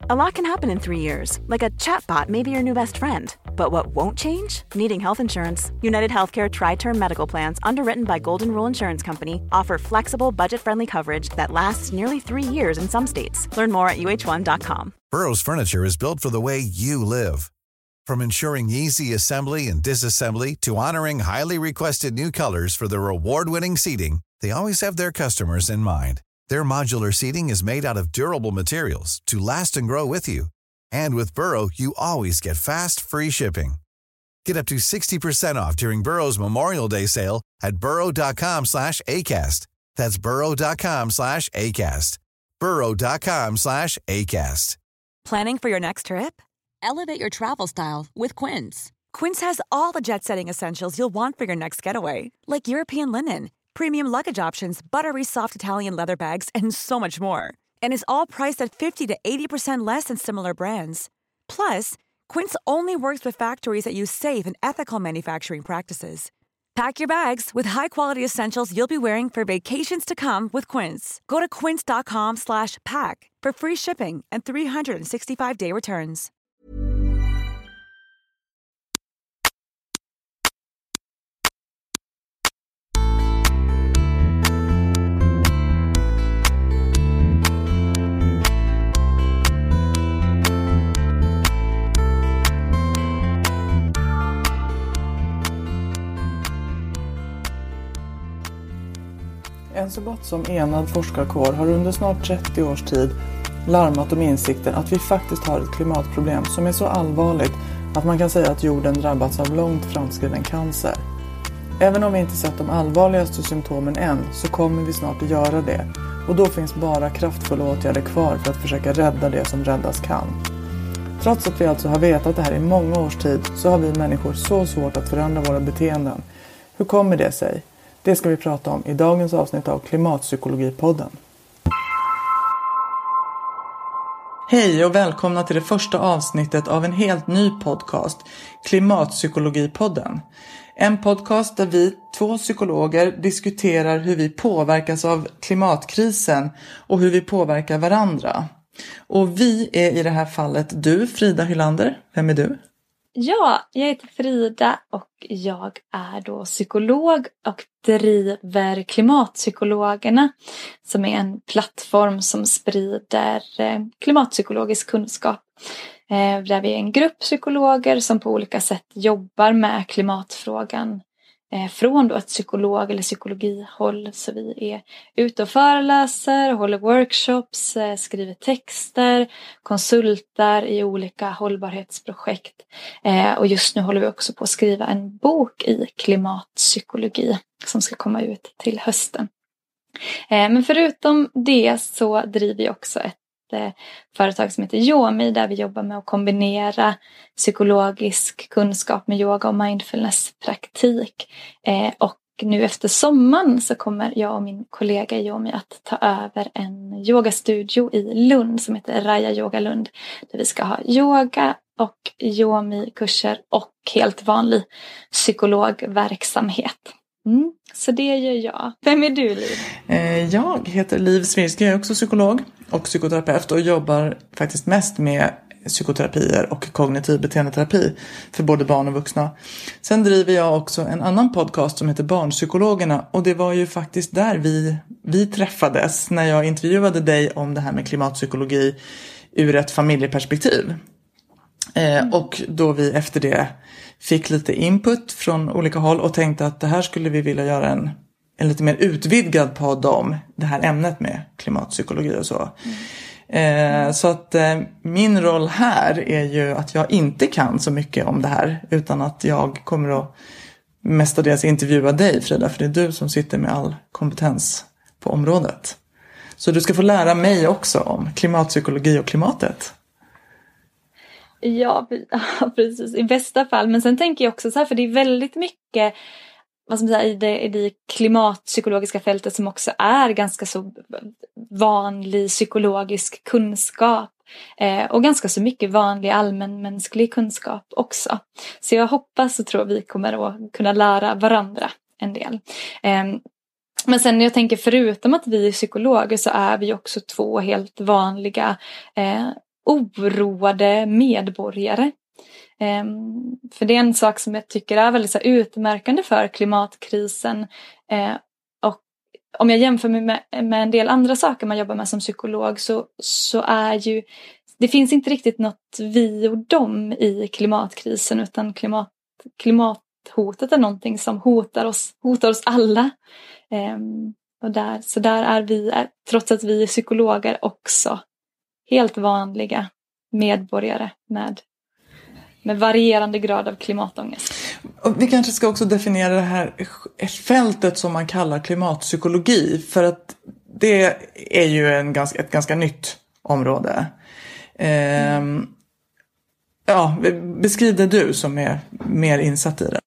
A lot can happen in 3 years, like a chatbot may be your new best friend. But what won't change? Needing health insurance. United Healthcare Tri-Term Medical Plans, underwritten by Golden Rule Insurance Company, offer flexible, budget-friendly coverage that lasts nearly 3 years in some states. Learn more at uh1.com. Burrow's furniture is built for the way you live. From ensuring easy assembly and disassembly to honoring highly requested new colors for their award-winning seating, they always have their customers in mind. Their modular seating is made out of durable materials to last and grow with you. And with Burrow, you always get fast, free shipping. Get up to 60% off during Burrow's Memorial Day sale at burrow.com/ACAST. That's burrow.com/ACAST. burrow.com/ACAST. Planning for your next trip? Elevate your travel style with Quince. Quince has all the jet-setting essentials you'll want for your next getaway, like European linen, premium luggage options, buttery soft Italian leather bags, and so much more. And is all priced at 50 to 80% less than similar brands. Plus, Quince only works with factories that use safe and ethical manufacturing practices. Pack your bags with high-quality essentials you'll be wearing for vacations to come with Quince. Go to quince.com/pack for free shipping and 365-day returns. En så gott som enad forskarkår har under snart 30 års tid larmat om insikten att vi faktiskt har ett klimatproblem som är så allvarligt att man kan säga att jorden drabbats av långt framskriden cancer. Även om vi inte sett de allvarligaste symptomen än så kommer vi snart att göra det, och då finns bara kraftfulla åtgärder kvar för att försöka rädda det som räddas kan. Trots att vi alltså har vetat det här i många års tid så har vi människor så svårt att förändra våra beteenden. Hur kommer det sig? Det ska vi prata om i dagens avsnitt av Klimatpsykologipodden. Hej och välkomna till det första avsnittet av en helt ny podcast, Klimatpsykologipodden. En podcast där vi, 2 psykologer, diskuterar hur vi påverkas av klimatkrisen och hur vi påverkar varandra. Och vi är i det här fallet du, Frida Hylander. Vem är du? Ja, jag heter Frida och jag är då psykolog och driver Klimatpsykologerna, som är en plattform som sprider klimatpsykologisk kunskap. Där vi är en grupp psykologer som på olika sätt jobbar med klimatfrågan från då ett psykolog- eller psykologihåll. Så vi är ute och föreläser, håller workshops, skriver texter, konsultar i olika hållbarhetsprojekt. Och just nu håller vi också på att skriva en bok i klimatpsykologi som ska komma ut till hösten. Men förutom det så driver jag också ett företag som heter Yomi, där vi jobbar med att kombinera psykologisk kunskap med yoga och mindfulness-praktik. Och nu efter sommaren så kommer jag och min kollega Yomi att ta över en yogastudio i Lund som heter Raja Yoga Lund, där vi ska ha yoga och Yomi-kurser och helt vanlig psykologverksamhet. Så det gör jag. Vem är du, Liv? Jag heter Liv Svirska, jag är också psykolog och psykoterapeut och jobbar faktiskt mest med psykoterapier och kognitiv beteendeterapi för både barn och vuxna. Sen driver jag också en annan podcast som heter Barnpsykologerna, och det var ju faktiskt där vi träffades när jag intervjuade dig om det här med klimatpsykologi ur ett familjeperspektiv. Och då vi efter det fick lite input från olika håll och tänkte att det här skulle vi vilja göra en lite mer utvidgad podd om det här ämnet med klimatpsykologi och så. Så att min roll här är ju att jag inte kan så mycket om det här, utan att jag kommer att mestadels intervjua dig, Frida, för det är du som sitter med all kompetens på området. Så du ska få lära mig också om klimatpsykologi och klimatet. Ja, precis. I bästa fall. Men sen tänker jag också så här, för det är väldigt mycket vad som säger, i det klimatpsykologiska fältet som också är ganska så vanlig psykologisk kunskap. Och ganska så mycket vanlig allmänmänsklig kunskap också. Så jag hoppas och tror vi kommer att kunna lära varandra en del. Men sen jag tänker, förutom att vi är psykologer så är vi också 2 helt vanliga oroade medborgare. För det är en sak som jag tycker är väldigt så utmärkande för klimatkrisen. Och om jag jämför med en del andra saker man jobbar med som psykolog så är ju det finns inte riktigt något vi och dem i klimatkrisen, utan klimathotet är någonting som hotar oss alla. Så där är vi, trots att vi är psykologer, också helt vanliga medborgare med varierande grad av klimatångest. Och vi kanske ska också definiera det här fältet som man kallar klimatpsykologi, för att det är ju ett ganska nytt område. Ja, beskriv det du som är mer insatt i det.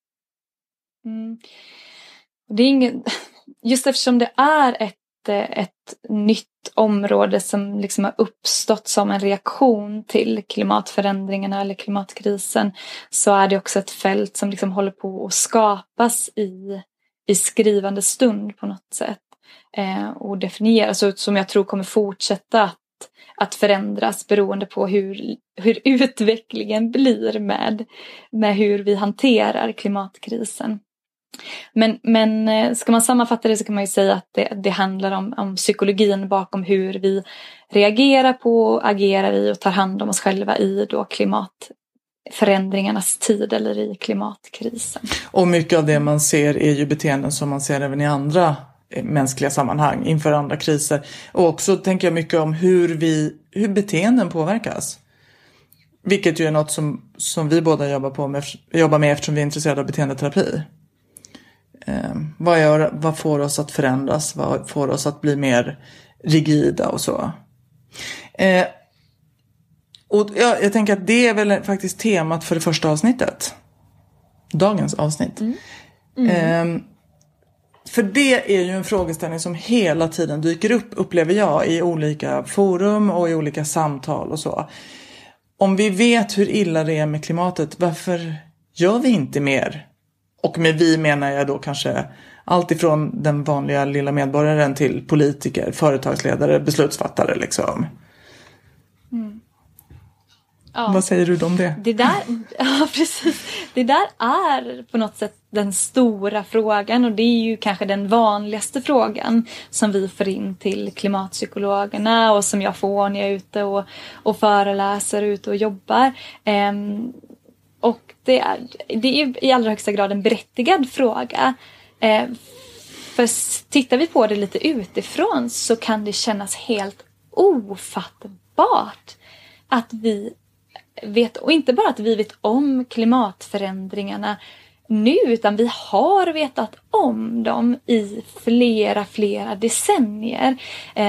Det är just eftersom det är ett nytt område som liksom har uppstått som en reaktion till klimatförändringarna eller klimatkrisen, så är det också ett fält som liksom håller på att skapas i skrivande stund på något sätt, och definieras, och som jag tror kommer fortsätta att förändras beroende på hur utvecklingen blir med hur vi hanterar klimatkrisen. Men ska man sammanfatta det så kan man ju säga att det handlar om psykologin bakom hur vi reagerar på, agerar i och tar hand om oss själva i då klimatförändringarnas tid eller i klimatkrisen. Och mycket av det man ser är ju beteenden som man ser även i andra mänskliga sammanhang inför andra kriser. Och också tänker jag mycket om hur beteenden påverkas. Vilket ju är något som vi båda jobbar med eftersom vi är intresserade av beteendeterapi. Vad får oss att förändras? Vad får oss att bli mer rigida och så? Och jag tänker att det är väl faktiskt temat för det första avsnittet. Dagens avsnitt. För det är ju en frågeställning som hela tiden dyker upp, upplever jag, i olika forum och i olika samtal och så. Om vi vet hur illa det är med klimatet, varför gör vi inte mer? Och med vi menar jag då kanske allt ifrån den vanliga lilla medborgaren till politiker, företagsledare, beslutsfattare liksom. Ja. Vad säger du om det? Ja, precis. Det där är på något sätt den stora frågan, och det är ju kanske den vanligaste frågan som vi får in till klimatpsykologerna och som jag får när jag är ute och föreläser, ute och jobbar. Och det är i allra högsta grad en berättigad fråga. För tittar vi på det lite utifrån så kan det kännas helt ofattbart att vi vet, och inte bara att vi vet om klimatförändringarna nu, utan vi har vetat om dem i flera decennier.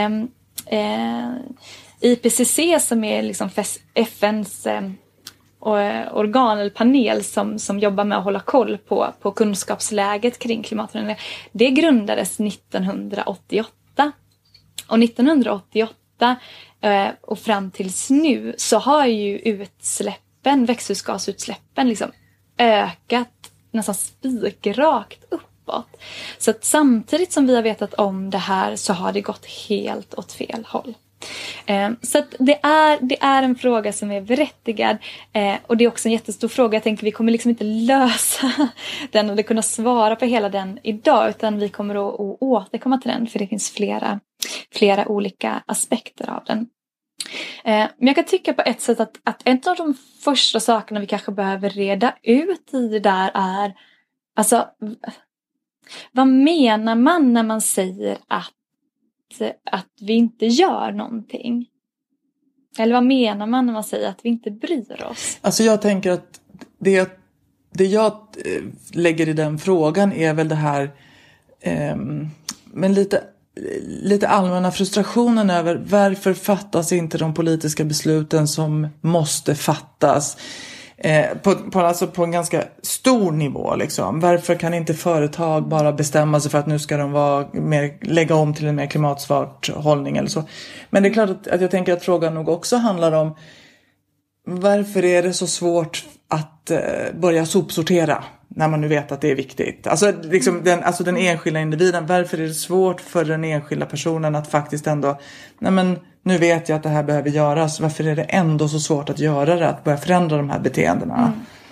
IPCC, som är liksom FNs organ eller panel som jobbar med att hålla koll på kunskapsläget kring klimatförändringar, det grundades 1988. Och 1988 och fram tills nu så har ju växthusgasutsläppen liksom ökat nästan spikrakt uppåt. Så att samtidigt som vi har vetat om det här så har det gått helt åt fel håll. Så att det är en fråga som är berättigad, och det är också en jättestor fråga. Jag tänker vi kommer liksom inte lösa den eller kunna svara på hela den idag, utan vi kommer att återkomma till den, för det finns flera olika aspekter av den. Men jag kan tycka på ett sätt att en av de första sakerna vi kanske behöver reda ut i det där är, alltså, vad menar man när man säger att vi inte gör någonting? Eller vad menar man när man säger att vi inte bryr oss? Alltså jag tänker att det jag lägger i den frågan är väl det här, men lite allmänna frustrationen över varför fattas inte de politiska besluten som måste fattas på en ganska stor nivå liksom. Varför kan inte företag bara bestämma sig för att nu ska de lägga om till en mer klimatsvart hållning eller så. Men det är klart att jag tänker att frågan nog också handlar om varför är det så svårt att börja sopsortera när man nu vet att det är viktigt. Alltså, liksom den enskilda individen, varför är det svårt för den enskilda personen att faktiskt ändå, nu vet jag att det här behöver göras. Varför är det ändå så svårt att göra det? Att börja förändra de här beteendena.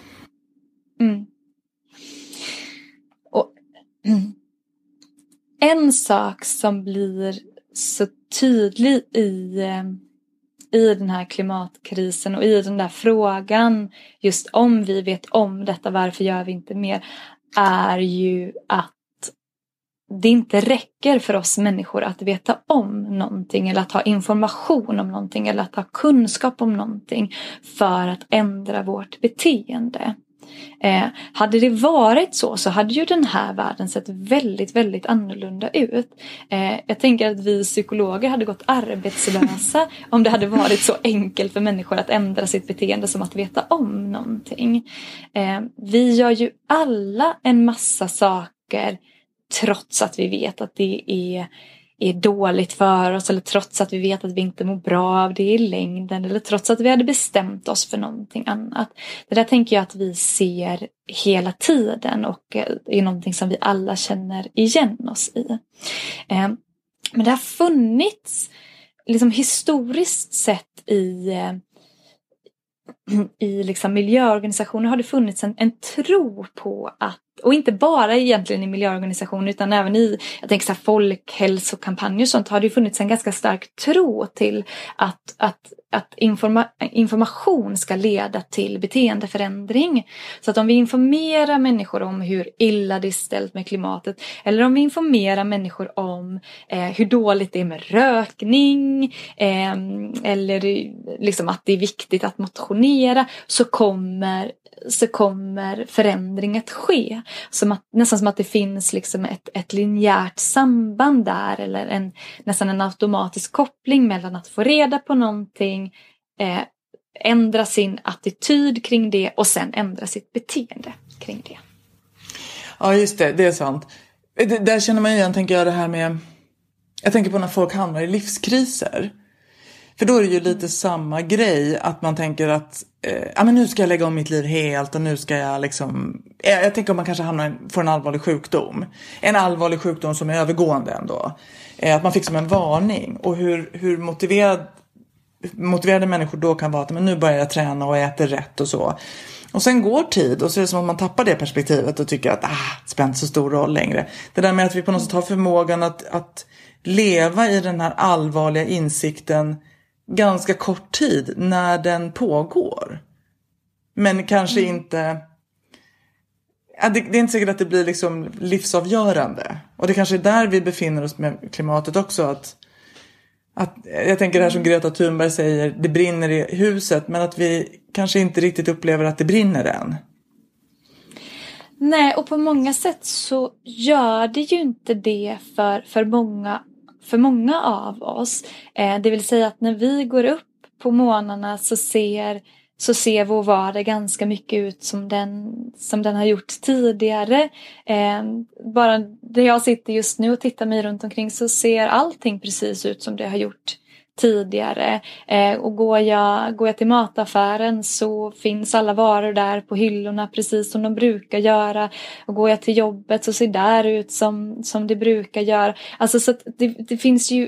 Och en sak som blir så tydlig i den här klimatkrisen och i den där frågan, just om vi vet om detta, varför gör vi inte mer, är ju att det inte räcker för oss människor att veta om någonting eller att ha information om någonting eller att ha kunskap om någonting för att ändra vårt beteende. Hade det varit så hade ju den här världen sett väldigt, väldigt annorlunda ut. Jag tänker att vi psykologer hade gått arbetslösa om det hade varit så enkelt för människor att ändra sitt beteende som att veta om någonting. Vi gör ju alla en massa saker trots att vi vet att det är dåligt för oss, eller trots att vi vet att vi inte mår bra av det i längden, eller trots att vi hade bestämt oss för någonting annat. Det där tänker jag att vi ser hela tiden och är någonting som vi alla känner igen oss i. Men det har funnits liksom historiskt sett i liksom miljöorganisationer har det funnits en tro på att, och inte bara egentligen i miljöorganisationer utan även i, jag tänker så här, folkhälsokampanjer och sånt, har det funnits en ganska stark tro till att information ska leda till beteendeförändring. Så att om vi informerar människor om hur illa det är ställt med klimatet, eller om vi informerar människor om hur dåligt det är med rökning, eller liksom att det är viktigt att motionera, så kommer förändring att ske. Nästan som att det finns liksom ett linjärt samband där, eller nästan en automatisk koppling mellan att få reda på någonting, ändra sin attityd kring det och sen ändra sitt beteende kring det. Ja, just det är sant. Där känner man igen, tänker jag, det här med, jag tänker på när folk hamnar i livskriser. För då är det ju lite samma grej, att man tänker att men nu ska jag lägga om mitt liv helt och nu ska jag liksom, jag tänker om man kanske får en allvarlig sjukdom. En allvarlig sjukdom som är övergående ändå. Att man fick som en varning, och hur motiverade människor då kan vara att men nu börjar jag träna och äter rätt och så. Och sen går tid och så är det som att man tappar det perspektivet och tycker att det spelar inte så stor roll längre. Det där med att vi på något sätt har förmågan att leva i den här allvarliga insikten ganska kort tid när den pågår. Men kanske inte, det är inte säkert att det blir liksom livsavgörande. Och det kanske är där vi befinner oss med klimatet också, att jag tänker det här som Greta Thunberg säger, det brinner i huset, men att vi kanske inte riktigt upplever att det brinner än. Nej, och på många sätt så gör det ju inte det för många av oss. Det vill säga att när vi går upp på morgnarna så ser vår vardag ganska mycket ut som den har gjort tidigare. Bara där jag sitter just nu och tittar mig runt omkring så ser allting precis ut som det har gjort tidigare. Och går jag till mataffären så finns alla varor där på hyllorna precis som de brukar göra. Och går jag till jobbet så ser det där ut som det brukar göra. Alltså så att det finns ju...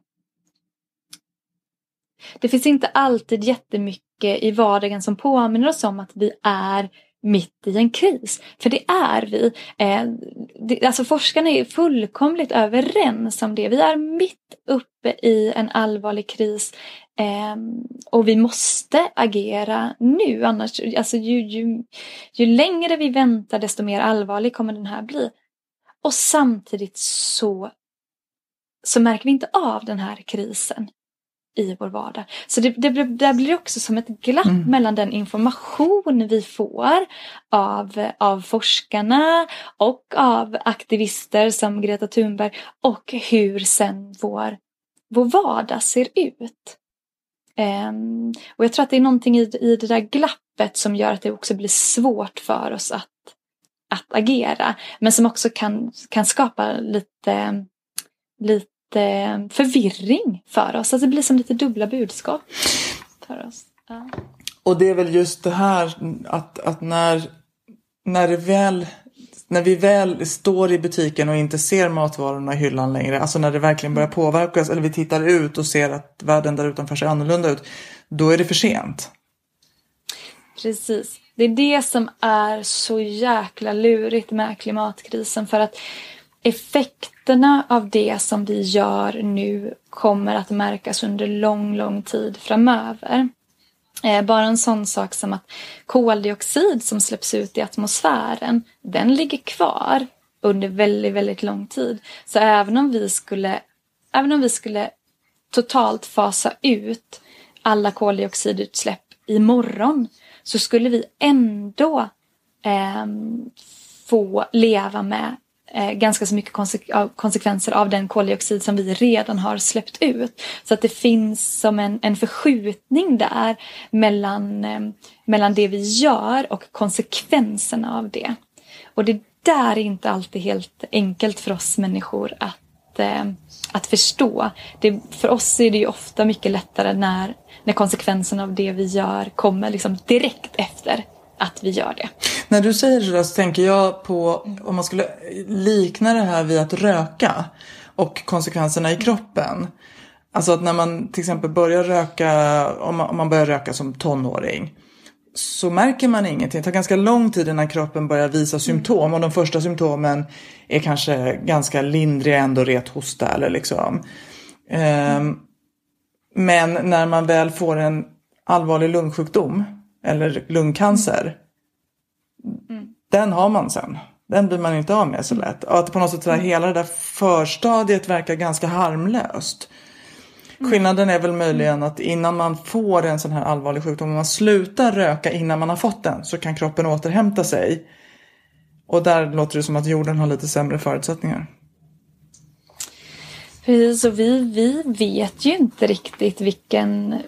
Det finns inte alltid jättemycket i vardagen som påminner oss om att vi är mitt i en kris. För det är vi. Alltså forskarna är fullkomligt överens om det. Vi är mitt uppe i en allvarlig kris. Och vi måste agera nu. Annars, alltså ju längre vi väntar desto mer allvarlig kommer den här bli. Och samtidigt så märker vi inte av den här krisen i vår vardag. Så det blir också som ett glapp mellan den information vi får av forskarna och av aktivister som Greta Thunberg, och hur sen vår vardag ser ut. Och jag tror att det är någonting i det där glappet som gör att det också blir svårt för oss att agera, men som också kan skapa lite förvirring för oss. Alltså det blir som lite dubbla budskap för oss. Ja. när vi väl står i butiken och inte ser matvarorna i hyllan längre, alltså när det verkligen börjar påverkas, eller vi tittar ut och ser att världen där utanför ser annorlunda ut, då är det för sent. Precis. Det är det som är så jäkla lurigt med klimatkrisen, för att effekterna av det som vi gör nu kommer att märkas under lång tid framöver. Bara en sån sak som att koldioxid som släpps ut i atmosfären, den ligger kvar under väldigt lång tid. Så även om vi skulle totalt fasa ut alla koldioxidutsläpp imorgon, så skulle vi ändå få leva med ganska så mycket konsekvenser av den koldioxid som vi redan har släppt ut. Så att det finns som en förskjutning där mellan det vi gör och konsekvenserna av det. Och det där är inte alltid helt enkelt för oss människor att förstå. För oss är det ju ofta mycket lättare när konsekvenserna av det vi gör kommer liksom direkt efter att vi gör det. När du säger det så tänker jag på om man skulle likna det här vid att röka och konsekvenserna i kroppen. Alltså att när man till exempel börjar röka, om man börjar röka som tonåring, så märker man ingenting. Det tar ganska lång tid innan kroppen börjar visa symptom. Och de första symptomen är kanske ganska lindriga, ändå ret hosta eller liksom. Men när man väl får en allvarlig lungsjukdom eller lungcancer, den har man sen. Den blir man inte av med så lätt. Och att på något sätt hela det där förstadiet verkar ganska harmlöst. Skillnaden är väl möjligen att innan man får en sån här allvarlig sjukdom, om man slutar röka innan man har fått den, så kan kroppen återhämta sig. Och där låter det som att jorden har lite sämre förutsättningar. Precis, och vi vet ju inte riktigt vilken...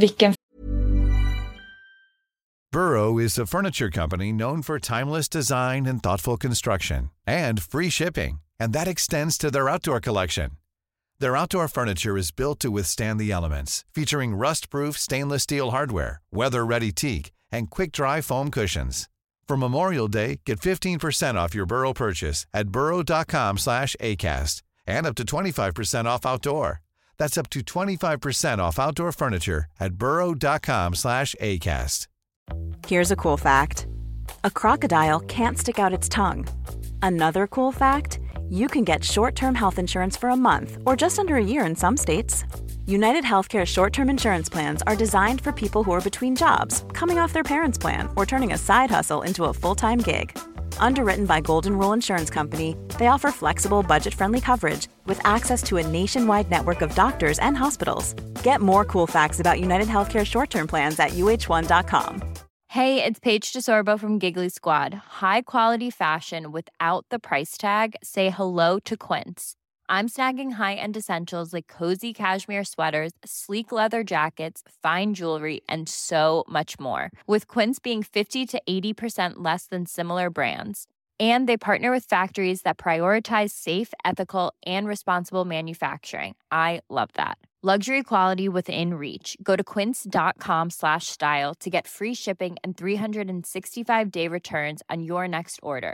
Burrow is a furniture company known for timeless design and thoughtful construction, and free shipping, and that extends to their outdoor collection. Their outdoor furniture is built to withstand the elements, featuring rust-proof stainless steel hardware, weather-ready teak, and quick-dry foam cushions. For Memorial Day, get 15% off your Burrow purchase at burrow.com/acast, and up to 25% off outdoor. That's up to 25% off outdoor furniture at burrow.com/acast. Here's a cool fact. A crocodile can't stick out its tongue. Another cool fact, you can get short-term health insurance for a month or just under a year in some states. United Healthcare short-term insurance plans are designed for people who are between jobs, coming off their parents' plan, or turning a side hustle into a full-time gig. Underwritten by Golden Rule Insurance Company, they offer flexible, budget-friendly coverage with access to a nationwide network of doctors and hospitals. Get more cool facts about United Healthcare short-term plans at uh1.com. Hey, it's Paige DeSorbo from Giggly Squad. High quality fashion without the price tag. Say hello to Quince. I'm snagging high-end essentials like cozy cashmere sweaters, sleek leather jackets, fine jewelry, and so much more. With Quince being 50 to 80% less than similar brands. And they partner with factories that prioritize safe, ethical, and responsible manufacturing. I love that. Luxury quality within reach. Go to quince.com/style to get free shipping and 365-day returns on your next order.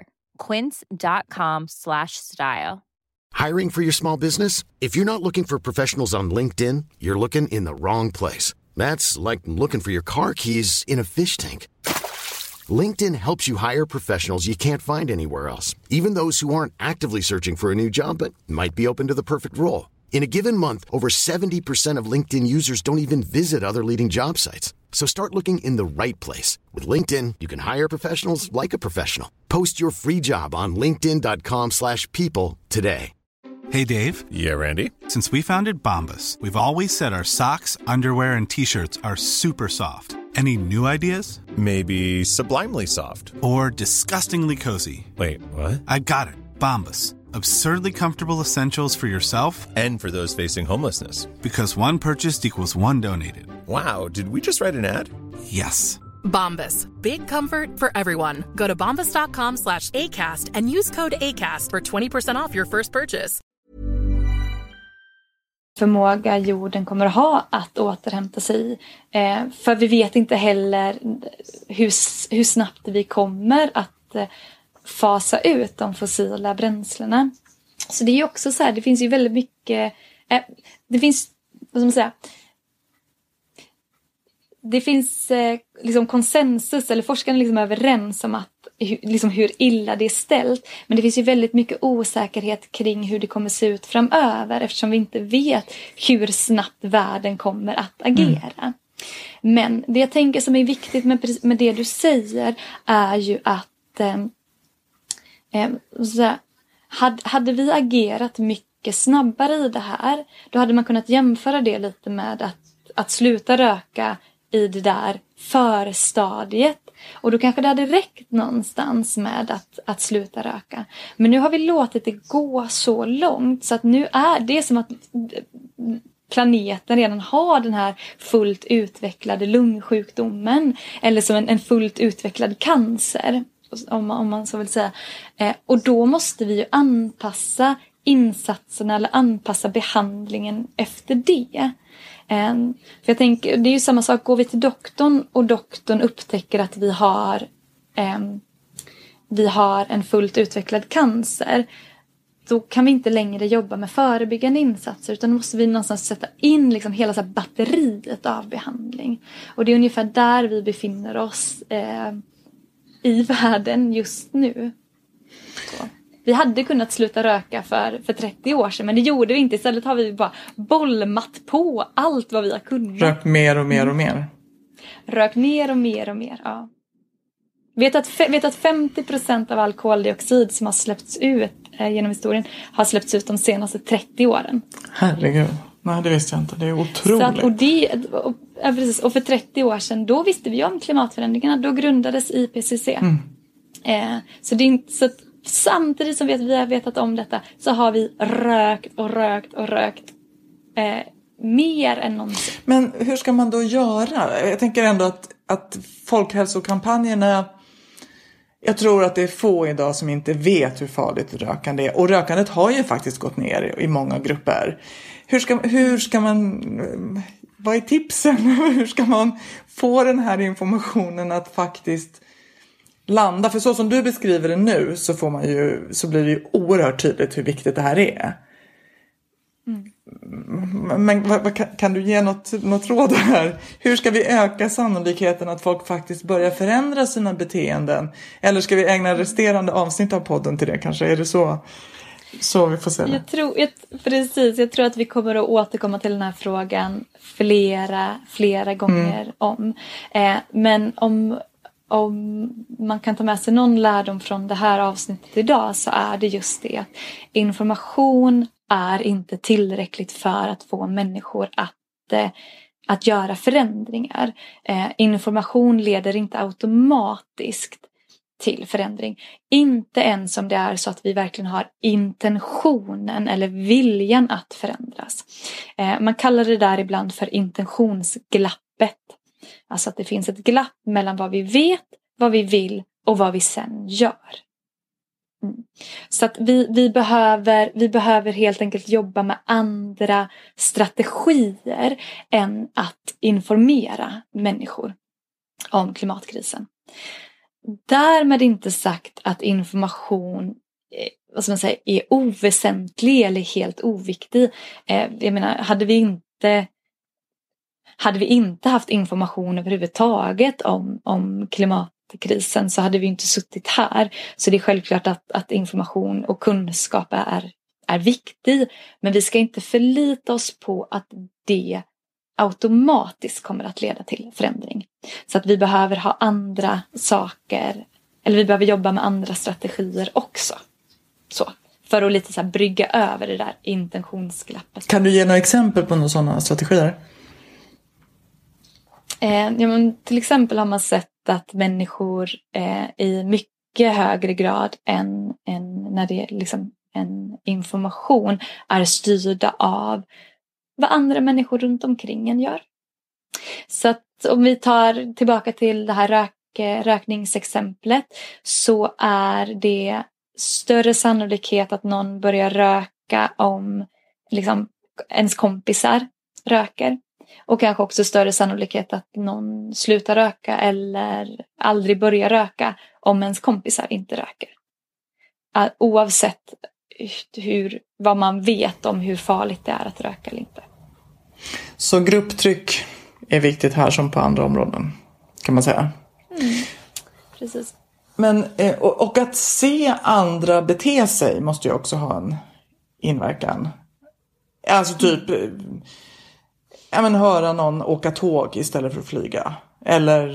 Quince.com/style. Hiring for your small business? If you're not looking for professionals on LinkedIn, you're looking in the wrong place. That's like looking for your car keys in a fish tank. LinkedIn helps you hire professionals you can't find anywhere else, even those who aren't actively searching for a new job but might be open to the perfect role. In a given month, over 70% of LinkedIn users don't even visit other leading job sites. So start looking in the right place. With LinkedIn, you can hire professionals like a professional. Post your free job on linkedin.com/people today. Hey, Dave. Yeah, Randy. Since we founded Bombas, we've always said our socks, underwear, and T-shirts are super soft. Any new ideas? Maybe sublimely soft. Or disgustingly cozy. Wait, what? I got it. Bombas. Absurdly comfortable essentials for yourself and for those facing homelessness. Because one purchased equals one donated. Wow, did we just write an ad? Yes. Bombas. Big comfort for everyone. Go to bombas.com/ACAST and use code ACAST for 20% off your first purchase. Förmåga jorden kommer att ha att återhämta sig. För vi vet inte heller hur snabbt vi kommer att fasa ut de fossila bränslena. Så det är ju också så här, det finns ju väldigt mycket, det finns, vad ska man säga, det finns liksom konsensus, eller forskarna liksom är överens om att liksom hur illa det är ställt. Men det finns ju väldigt mycket osäkerhet kring hur det kommer se ut framöver, eftersom vi inte vet hur snabbt världen kommer att agera. Men det jag tänker som är viktigt med det du säger är ju att hade vi agerat mycket snabbare i det här, då hade man kunnat jämföra det lite med att sluta röka i det där förstadiet. Och då kanske det hade räckt någonstans med att sluta röka. Men nu har vi låtit det gå så långt så att nu är det som att planeten redan har den här fullt utvecklade lungsjukdomen. Eller som en fullt utvecklad cancer, om man så vill säga. Och då måste vi ju anpassa insatserna eller anpassa behandlingen efter det. För jag tänker, det är ju samma sak, går vi till doktorn och doktorn upptäcker att vi har en fullt utvecklad cancer, då kan vi inte längre jobba med förebyggande insatser, utan då måste vi någonstans sätta in liksom hela så här batteriet av behandling. Och det är ungefär där vi befinner oss i världen just nu. Så. Vi hade kunnat sluta röka för 30 år sedan, men det gjorde vi inte. Istället har vi bara bolmat på allt vad vi har kunnat. Rök mer och mer och mer. Rök mer och mer och mer, ja. Vet att 50% av all koldioxid som har släppts ut genom historien har släppts ut de senaste 30 åren. Herregud. Nej, det visste jag inte. Det är otroligt. Och för 30 år sedan, då visste vi om klimatförändringarna. Då grundades IPCC. Så det är inte så att samtidigt som vi har vetat om detta, så har vi rökt mer än någonsin. Men hur ska man då göra? Jag tänker ändå att folkhälsokampanjerna, jag tror att det är få idag som inte vet hur farligt rökande är. Och rökandet har ju faktiskt gått ner i många grupper. Hur ska man, vad är tipsen? Hur ska man få den här informationen att faktiskt landa? För så som du beskriver det nu så blir det ju oerhört tydligt hur viktigt det här är. Men kan du ge något råd här? Hur ska vi öka sannolikheten att folk faktiskt börjar förändra sina beteenden? Eller ska vi ägna resterande avsnitt av podden till det? Kanske är det så vi får se det. Jag tror att vi kommer att återkomma till den här frågan flera gånger om. Men om man kan ta med sig någon lärdom från det här avsnittet idag, så är det just det. Information är inte tillräckligt för att få människor att göra förändringar. Information leder inte automatiskt till förändring. Inte ens om det är så att vi verkligen har intentionen eller viljan att förändras. Man kallar det där ibland för intentionsglappet. Alltså att det finns ett glapp mellan vad vi vet, vad vi vill och vad vi sen gör. Så att vi behöver helt enkelt jobba med andra strategier än att informera människor om klimatkrisen. Därmed inte sagt att information är oväsentlig eller helt oviktig. Jag menar, hade vi inte haft information överhuvudtaget om klimatkrisen, så hade vi inte suttit här. Så det är självklart att information och kunskap är viktig. Men vi ska inte förlita oss på att det automatiskt kommer att leda till förändring. Så att vi behöver ha andra saker, eller vi behöver jobba med andra strategier också. Så, för att lite så här brygga över det där intentionsglappet. Kan du ge några exempel på några sådana strategier? Till exempel har man sett att människor i mycket högre grad än när det är liksom en information är styrda av vad andra människor runt omkring en gör. Så att om vi tar tillbaka till det här rökningsexemplet, så är det större sannolikhet att någon börjar röka om liksom ens kompisar röker. Och kanske också större sannolikhet att någon slutar röka eller aldrig börjar röka om ens kompisar inte röker. oavsett vad man vet om hur farligt det är att röka eller inte. Så grupptryck är viktigt här som på andra områden, kan man säga. Precis. Men, och att se andra bete sig måste ju också ha en inverkan. Alltså typ höra någon åka tåg istället för att flyga. Eller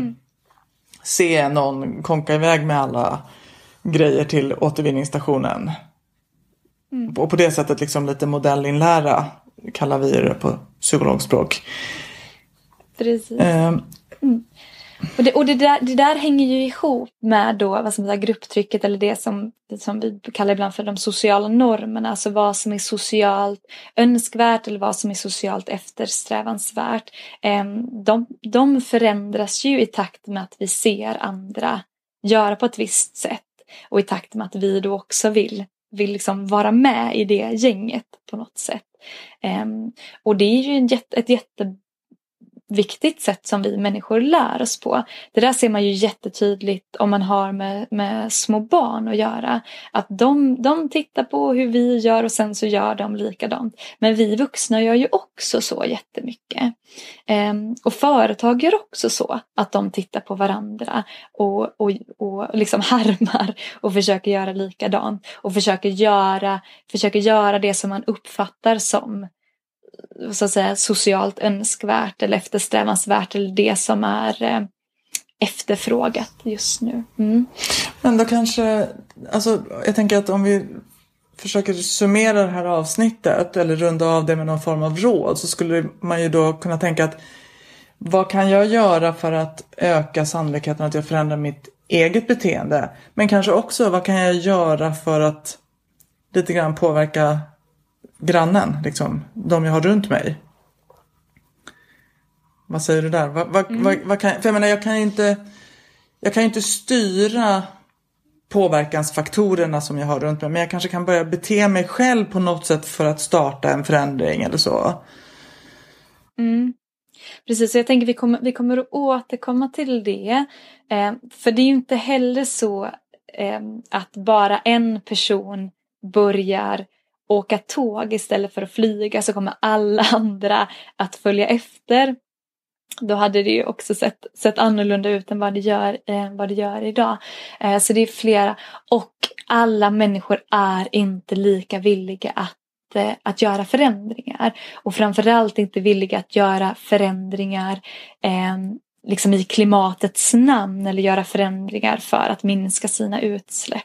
se någon konka iväg med alla grejer till återvinningsstationen. Och på det sättet liksom lite modellinlära, kallar vi det på psykologspråk. Precis. Och det där hänger ju ihop med då, vad som är grupptrycket, eller det som vi kallar ibland för de sociala normerna. Alltså vad som är socialt önskvärt eller vad som är socialt eftersträvansvärt. De förändras ju i takt med att vi ser andra göra på ett visst sätt. Och i takt med att vi då också vill liksom vara med i det gänget på något sätt. Och det är ju ett jätteviktigt sätt som vi människor lär oss på. Det där ser man ju jättetydligt om man har med små barn att göra. Att de tittar på hur vi gör och sen så gör de likadant. Men vi vuxna gör ju också så jättemycket. Och företag gör också så. Att de tittar på varandra och liksom härmar och försöker göra likadant. Och försöker göra det som man uppfattar som, så att säga, socialt önskvärt eller eftersträvansvärt, eller det som är efterfrågat just nu. Men då kanske, alltså jag tänker att om vi försöker summera det här avsnittet eller runda av det med någon form av råd, så skulle man ju då kunna tänka att vad kan jag göra för att öka sannolikheten att jag förändrar mitt eget beteende, men kanske också vad kan jag göra för att lite grann påverka grannen, liksom, de jag har runt mig. Vad säger du där? Vad kan, för jag menar, jag kan ju inte styra påverkansfaktorerna som jag har runt mig, men jag kanske kan börja bete mig själv på något sätt för att starta en förändring eller så. Precis, så jag tänker vi kommer att återkomma till det. För det är ju inte heller så att bara en person börjar åka tåg istället för att flyga så kommer alla andra att följa efter. Då hade det ju också sett annorlunda ut än vad det gör idag. Så det är flera, och alla människor är inte lika villiga att göra förändringar. Och framförallt inte villiga att göra förändringar liksom i klimatets namn, eller göra förändringar för att minska sina utsläpp.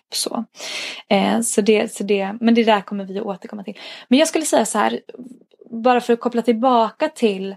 Så det, men det där kommer vi att återkomma till. Men jag skulle säga så här, bara för att koppla tillbaka till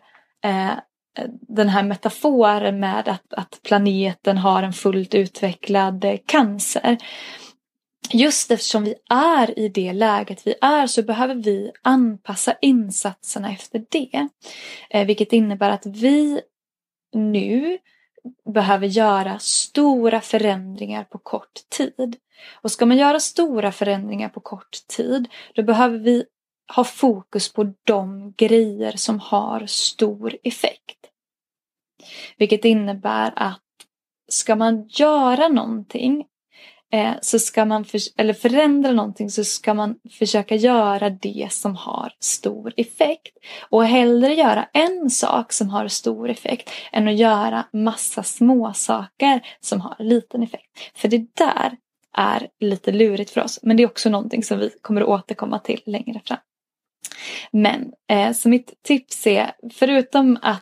den här metaforen med att planeten har en fullt utvecklad cancer. Just eftersom vi är i det läget vi är, så behöver vi anpassa insatserna efter det. Vilket innebär att vi nu behöver göra stora förändringar på kort tid. Och ska man göra stora förändringar på kort tid, då behöver vi ha fokus på de grejer som har stor effekt. Vilket innebär att ska man göra någonting, så ska man eller förändra någonting, så ska man försöka göra det som har stor effekt. Och hellre göra en sak som har stor effekt än att göra massa små saker som har liten effekt. För det där är lite lurigt för oss. Men det är också någonting som vi kommer att återkomma till längre fram. Men så mitt tips är, förutom att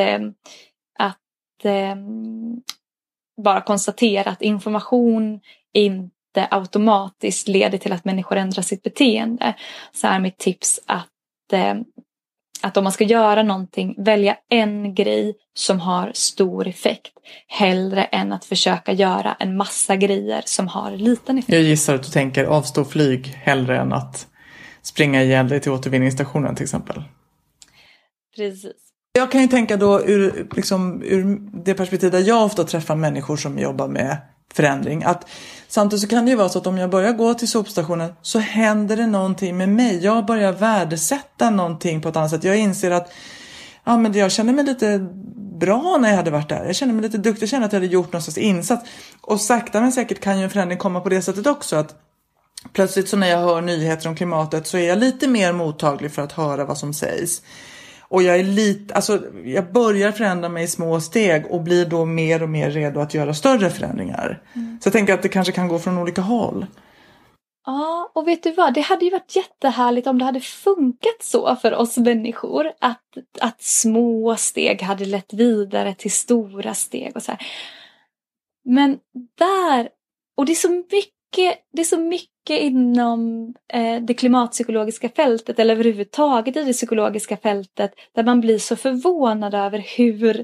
bara konstatera att information inte automatiskt leder till att människor ändrar sitt beteende, så är mitt tips att om man ska göra någonting, välja en grej som har stor effekt, hellre än att försöka göra en massa grejer som har liten effekt. Jag gissar att du tänker avstå flyg hellre än att springa ihjäl dig till återvinningsstationen till exempel. Precis. Jag kan ju tänka då ur det perspektiv där jag ofta träffar människor som jobbar med förändring, att samtidigt så kan det ju vara så att om jag börjar gå till sopstationen så händer det någonting med mig. Jag börjar värdesätta någonting på ett annat sätt. Jag inser att men jag känner mig lite bra när jag hade varit där. Jag känner mig lite duktig. Jag känner att jag hade gjort någon sorts insats. Och sakta men säkert kan ju en förändring komma på det sättet också. Att plötsligt så när jag hör nyheter om klimatet så är jag lite mer mottaglig för att höra vad som sägs. Och jag börjar förändra mig i små steg och blir då mer och mer redo att göra större förändringar. Så jag tänker att det kanske kan gå från olika håll. Ja, och vet du vad? Det hade ju varit jättehärligt om det hade funkat så för oss människor. Att små steg hade lett vidare till stora steg och så här. Men och det är så mycket inom det klimatpsykologiska fältet eller överhuvudtaget i det psykologiska fältet där man blir så förvånad över hur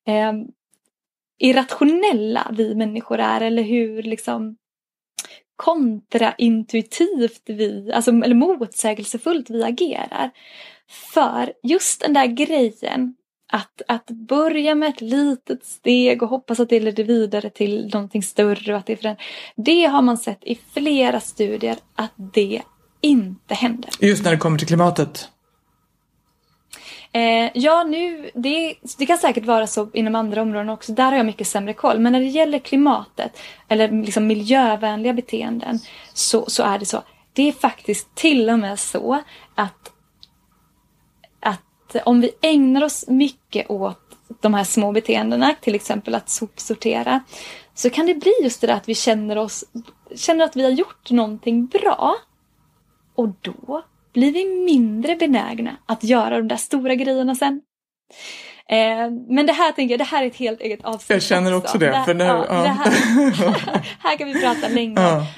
irrationella vi människor är eller hur liksom kontraintuitivt eller motsägelsefullt vi agerar. För just den där grejen att börja med ett litet steg och hoppas att det leder vidare till någonting större och att det har man sett i flera studier att det inte händer. Just när det kommer till klimatet. Det kan säkert vara så inom andra områden också. Där har jag mycket sämre koll. Men när det gäller klimatet eller liksom miljövänliga beteenden så är det så. Det är faktiskt till och med så att om vi ägnar oss mycket åt de här små beteendena, till exempel att sopsortera, så kan det bli just det där att vi känner att vi har gjort någonting bra. Och då blir vi mindre benägna att göra de där stora grejerna sen. Men det här är ett helt eget avsnitt. Jag känner också det. Här kan vi prata länge. Ja.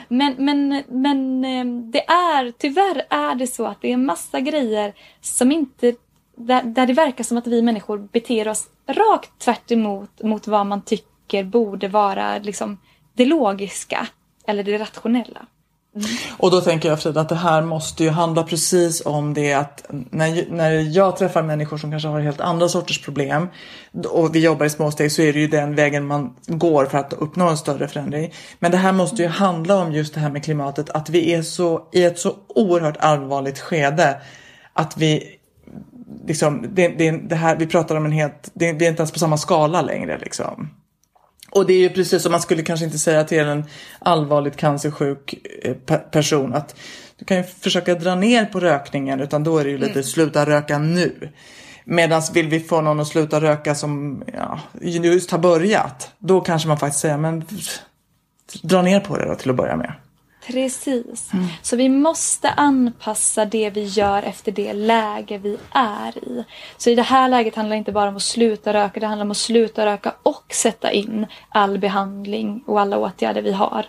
Men tyvärr är det så att det är en massa grejer som inte... Där det verkar som att vi människor beter oss rakt tvärt emot vad man tycker borde vara liksom det logiska eller det rationella. Och då tänker jag, Frida, att det här måste ju handla precis om det att när jag träffar människor som kanske har helt andra sorters problem och vi jobbar i småsteg, så är det ju den vägen man går för att uppnå en större förändring. Men det här måste ju handla om just det här med klimatet, att vi är i ett så oerhört allvarligt skede att vi liksom, det här, vi pratar om vi är inte ens på samma skala längre liksom. Och det är ju precis som man skulle kanske inte säga till en allvarligt cancersjuk person att du kan ju försöka dra ner på rökningen, utan då är det ju lite sluta röka nu. Medan vill vi få någon att sluta röka som just har börjat, då kanske man faktiskt säger men dra ner på det då till att börja med. Precis. Så vi måste anpassa det vi gör efter det läge vi är i. Så i det här läget handlar det inte bara om att sluta röka. Det handlar om att sluta röka och sätta in all behandling och alla åtgärder vi har.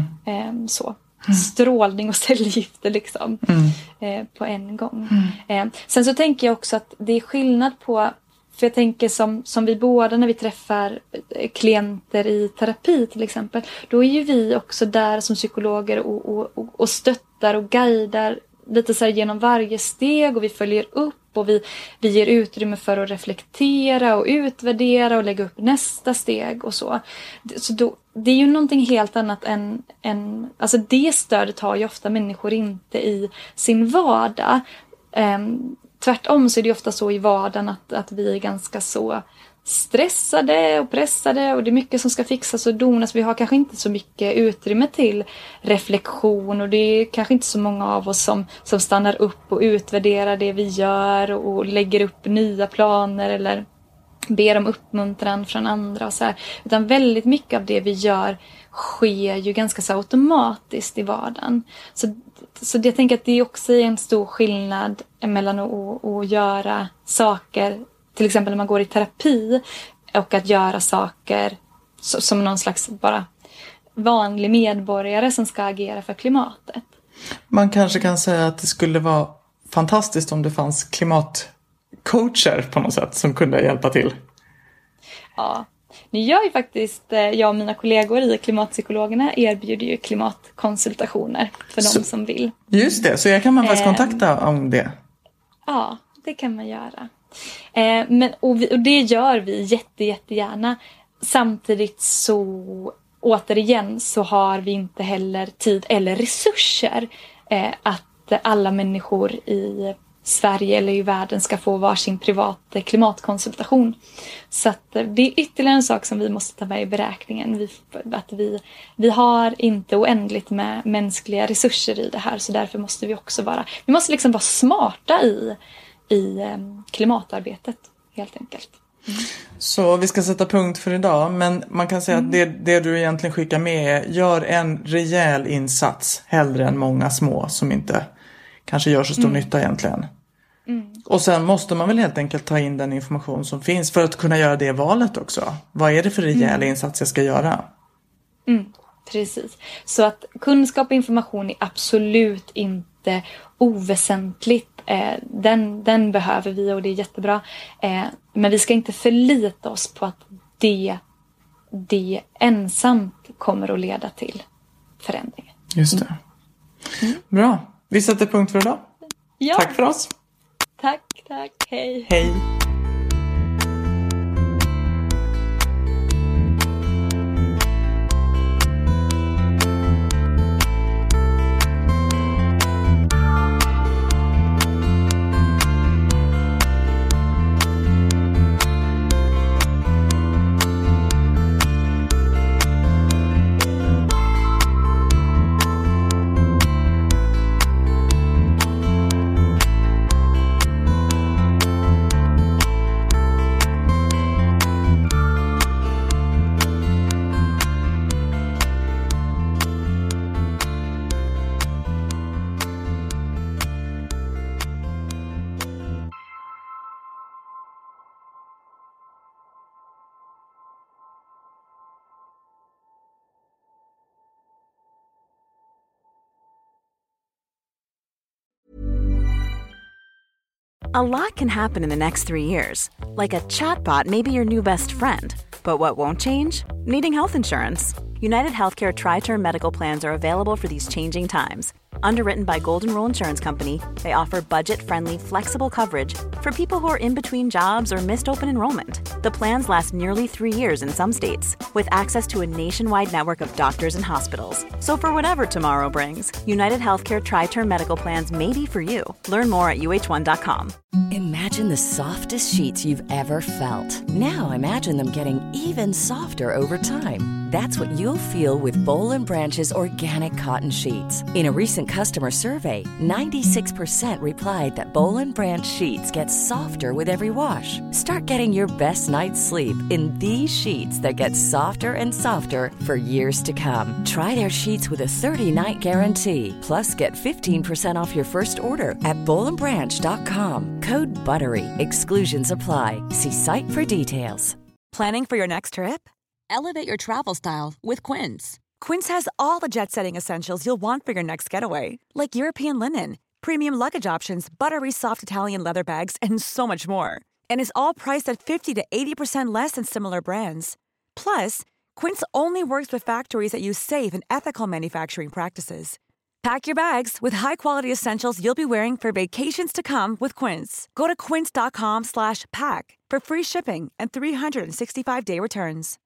Strålning och cellgifter liksom. På en gång. Sen så tänker jag också att det är skillnad på... För jag tänker som vi båda när vi träffar klienter i terapi till exempel. Då är ju vi också där som psykologer och stöttar och guidar lite så här genom varje steg. Och vi följer upp och vi ger utrymme för att reflektera och utvärdera och lägga upp nästa steg och så. Så då, det är ju någonting helt annat än alltså det stödet har ju ofta människor inte i sin vardag. Tvärtom så är det ofta så i vardagen att vi är ganska så stressade och pressade och det är mycket som ska fixas och donas. Vi har kanske inte så mycket utrymme till reflektion och det är kanske inte så många av oss som stannar upp och utvärderar det vi gör och lägger upp nya planer eller ber om uppmuntran från andra och så här. Utan väldigt mycket av det vi gör sker ju ganska så automatiskt i vardagen. Så jag tänker att det är också en stor skillnad mellan att göra saker, till exempel när man går i terapi, och att göra saker som någon slags bara vanlig medborgare som ska agera för klimatet. Man kanske kan säga att det skulle vara fantastiskt om det fanns klimatcoacher på något sätt som kunde hjälpa till. Ja. Nu gör ju faktiskt jag och mina kollegor i klimatpsykologerna erbjuder ju klimatkonsultationer för de som vill. Just det, så jag kan man faktiskt kontakta om det. Ja, det kan man göra. Och det gör vi jättegärna. Samtidigt så återigen så har vi inte heller tid eller resurser att alla människor i Sverige eller i världen ska få varsin privat klimatkonsultation. Så att det är ytterligare en sak som vi måste ta med i beräkningen. Vi har inte oändligt med mänskliga resurser i det här, så därför måste vi också vara smarta i klimatarbetet helt enkelt. Så vi ska sätta punkt för idag, men man kan säga att det du egentligen skickar med är: gör en rejäl insats hellre än många små som inte kanske gör så stor nytta egentligen. Och sen måste man väl helt enkelt ta in den information som finns för att kunna göra det valet också. Vad är det för rejäl insats jag ska göra? Precis. Så att kunskap och information är absolut inte oväsentligt. Den behöver vi och det är jättebra. Men vi ska inte förlita oss på att det ensamt kommer att leda till förändringen. Just det. Bra. Vi sätter punkt för idag. Ja. Tack för oss. Tack. Hej. Hej. A lot can happen in the next 3 years. Like a chatbot may be your new best friend. But what won't change? Needing health insurance. United Healthcare Tri-Term Medical Plans are available for these changing times. Underwritten by Golden Rule Insurance Company, they offer budget-friendly, flexible coverage for people who are in between jobs or missed open enrollment. The plans last nearly 3 years in some states, with access to a nationwide network of doctors and hospitals. So for whatever tomorrow brings, United Healthcare Tri-Term Medical Plans may be for you. Learn more at uh1.com. Imagine the softest sheets you've ever felt. Now imagine them getting even softer over time. That's what you'll feel with Boll & Branch's organic cotton sheets. In a recent customer survey, 96% replied that Boll & Branch sheets get softer with every wash. Start getting your best night's sleep in these sheets that get softer and softer for years to come. Try their sheets with a 30-night guarantee. Plus, get 15% off your first order at bollandbranch.com. Code BUTTERY. Exclusions apply. See site for details. Planning for your next trip? Elevate your travel style with Quince. Quince has all the jet-setting essentials you'll want for your next getaway, like European linen, premium luggage options, buttery soft Italian leather bags, and so much more. And is all priced at 50 to 80% less than similar brands. Plus, Quince only works with factories that use safe and ethical manufacturing practices. Pack your bags with high-quality essentials you'll be wearing for vacations to come with Quince. Go to quince.com/pack for free shipping and 365-day returns.